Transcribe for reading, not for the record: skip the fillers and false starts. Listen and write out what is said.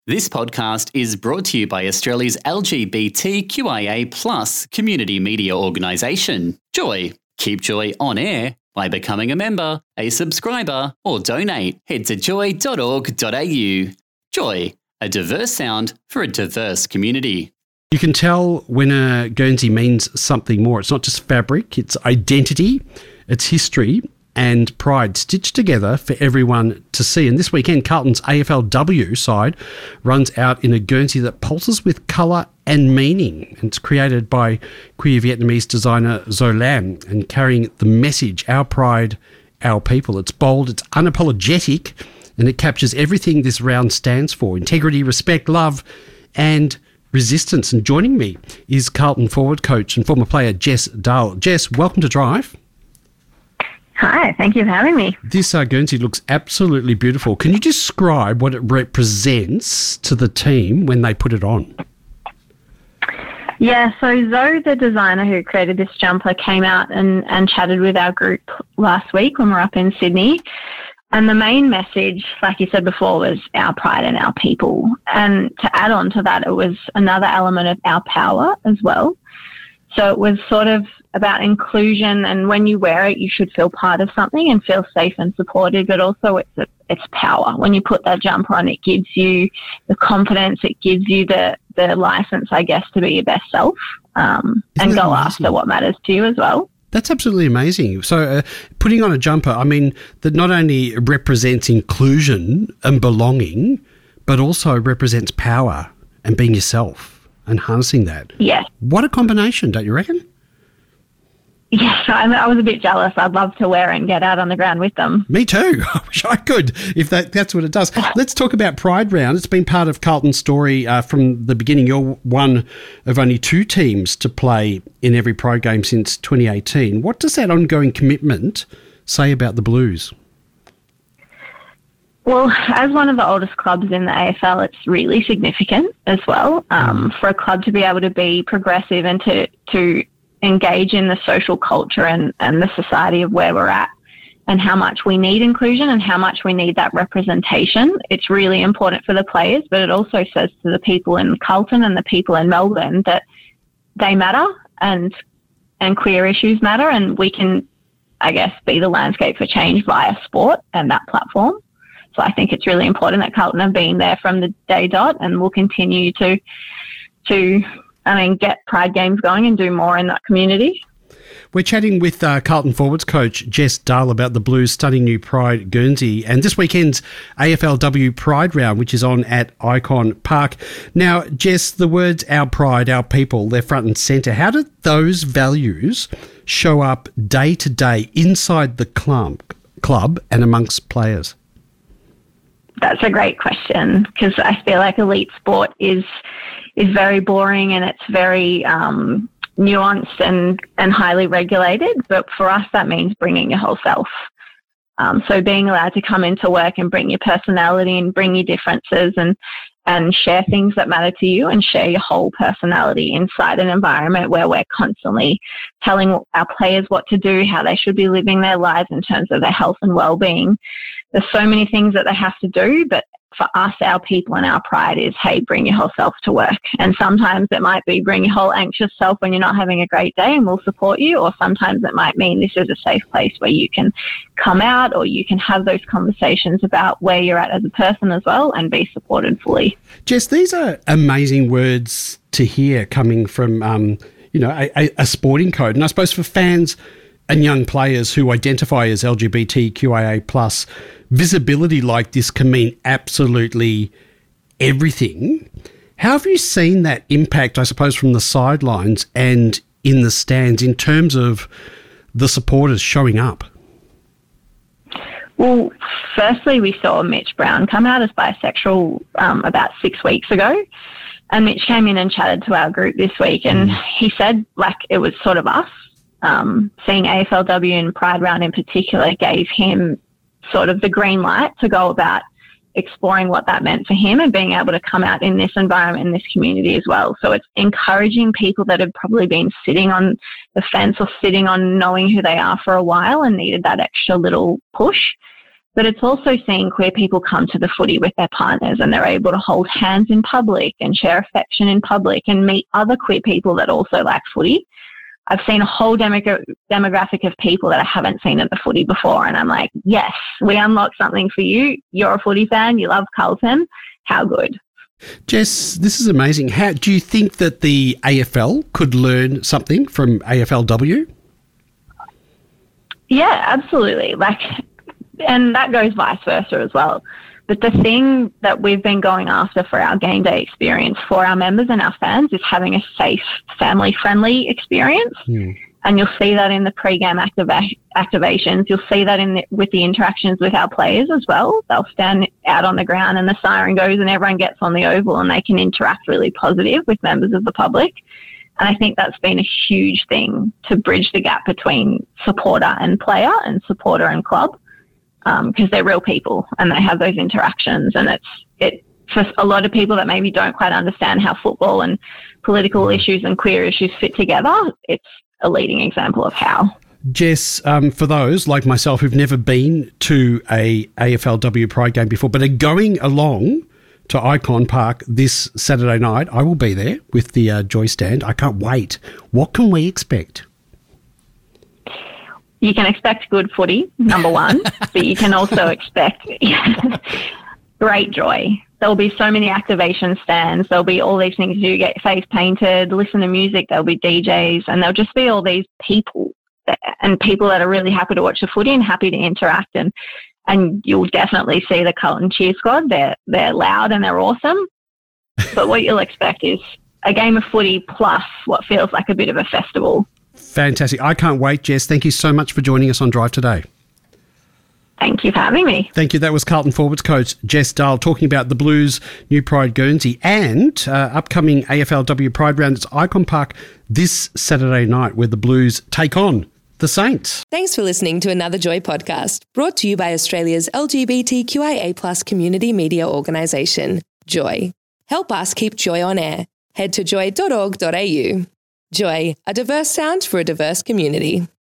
This podcast is brought to you by Australia's LGBTQIA+ community media organisation, Joy. Keep Joy on air by becoming a member, a subscriber, or donate. Head to joy.org.au. Joy, a diverse sound for a diverse community. You can tell when a Guernsey means something more. It's not just fabric, it's identity, it's history and pride stitched together for everyone to see. And this weekend, Carlton's AFLW side runs out in a Guernsey that pulses with colour and meaning. And it's created by queer Vietnamese designer Zo Lam and carrying the message, our pride, our people. It's bold, it's unapologetic, and it captures everything this round stands for: integrity, respect, love, and resistance. And joining me is Carlton forward coach and former player Jess Dahl. Jess, welcome to Drive. Hi, thank you for having me. This Guernsey looks absolutely beautiful. Can you describe what it represents to the team when they put it on? Yeah, so Zoe, the designer who created this jumper, came out and chatted with our group last week when we were up in Sydney. And the main message, like you said before, was our pride and our people. And to add on to that, it was another element of our power as well. So it was sort of about inclusion, and when you wear it, you should feel part of something and feel safe and supported, but also it's power. When you put that jumper on, it gives you the confidence, it gives you the license, I guess, to be your best self and go after what matters to you as well. That's absolutely amazing. So putting on a jumper, I mean, that not only represents inclusion and belonging, but also represents power and being yourself and harnessing that. Yes. What a combination, don't you reckon? Yes, I was a bit jealous. I'd love to wear it and get out on the ground with them. Me too. I wish I could, if that's what it does. Let's talk about Pride Round. It's been part of Carlton's story from the beginning. You're one of only two teams to play in every Pride game since 2018. What does that ongoing commitment say about the Blues? Well, as one of the oldest clubs in the AFL, it's really significant as well for a club to be able to be progressive and to engage in the social culture and the society of where we're at and how much we need inclusion and how much we need that representation. It's really important for the players, but it also says to the people in Carlton and the people in Melbourne that they matter and queer issues matter, and we can, I guess, be the landscape for change via sport and that platform. So I think it's really important that Carlton have been there from the day dot and will continue to get Pride games going and do more in that community. We're chatting with Carlton forwards coach Jess Dahl about the Blues' stunning new Pride Guernsey and this weekend's AFLW Pride Round, which is on at Icon Park. Now, Jess, the words our pride, our people, they're front and centre. How do those values show up day to day inside the club and amongst players? That's a great question, because I feel like elite sport is very boring and it's very nuanced and highly regulated. But for us, that means bringing your whole self. So being allowed to come into work and bring your personality and bring your differences and share things that matter to you and share your whole personality inside an environment where we're constantly telling our players what to do, how they should be living their lives in terms of their health and well-being. There's so many things that they have to do, but for us, our people and our pride is, hey, bring your whole self to work. And sometimes it might be bring your whole anxious self when you're not having a great day and we'll support you. Or sometimes it might mean this is a safe place where you can come out or you can have those conversations about where you're at as a person as well and be supported fully. Jess, these are amazing words to hear coming from, a sporting code. And I suppose for fans and young players who identify as LGBTQIA+, visibility like this can mean absolutely everything. How have you seen that impact, I suppose, from the sidelines and in the stands in terms of the supporters showing up? Well, firstly, we saw Mitch Brown come out as bisexual about 6 weeks ago. And Mitch came in and chatted to our group this week and he said, it was sort of us. Seeing AFLW and Pride Round in particular gave him sort of the green light to go about exploring what that meant for him and being able to come out in this environment, in this community as well. So it's encouraging people that have probably been sitting on the fence or sitting on knowing who they are for a while and needed that extra little push. But it's also seeing queer people come to the footy with their partners and they're able to hold hands in public and share affection in public and meet other queer people that also like footy. I've seen a whole demographic of people that I haven't seen at the footy before. And I'm like, yes, we unlocked something for you. You're a footy fan. You love Carlton. How good. Jess, this is amazing. How do you think that the AFL could learn something from AFLW? Yeah, absolutely. And that goes vice versa as well. But the thing that we've been going after for our game day experience for our members and our fans is having a safe, family-friendly experience. And you'll see that in the pre-game activations. You'll see that with the interactions with our players as well. They'll stand out on the ground and the siren goes and everyone gets on the oval and they can interact really positive with members of the public. And I think that's been a huge thing to bridge the gap between supporter and player and supporter and club. Because they're real people and they have those interactions, and it's for a lot of people that maybe don't quite understand how football and political issues and queer issues fit together. It's a leading example of how. Jess, for those like myself who've never been to a AFLW Pride game before but are going along to Icon Park this Saturday night, I will be there with the Joy stand. I can't wait. What can we expect? You can expect good footy, number one, but you can also expect great joy. There'll be so many activation stands. There'll be all these things to do, get face painted, listen to music. There'll be DJs, and there'll just be all these people and people that are really happy to watch the footy and happy to interact. And you'll definitely see the Carlton cheer squad. They're loud and they're awesome. But what you'll expect is a game of footy plus what feels like a bit of a festival. Fantastic. I can't wait, Jess. Thank you so much for joining us on Drive today. Thank you for having me. Thank you. That was Carlton forwards coach Jess Dahl talking about the Blues' new Pride Guernsey and upcoming AFLW Pride round at Icon Park this Saturday night where the Blues take on the Saints. Thanks for listening to another Joy podcast brought to you by Australia's LGBTQIA+ community media organisation, Joy. Help us keep Joy on air. Head to joy.org.au. Joy, a diverse sound for a diverse community.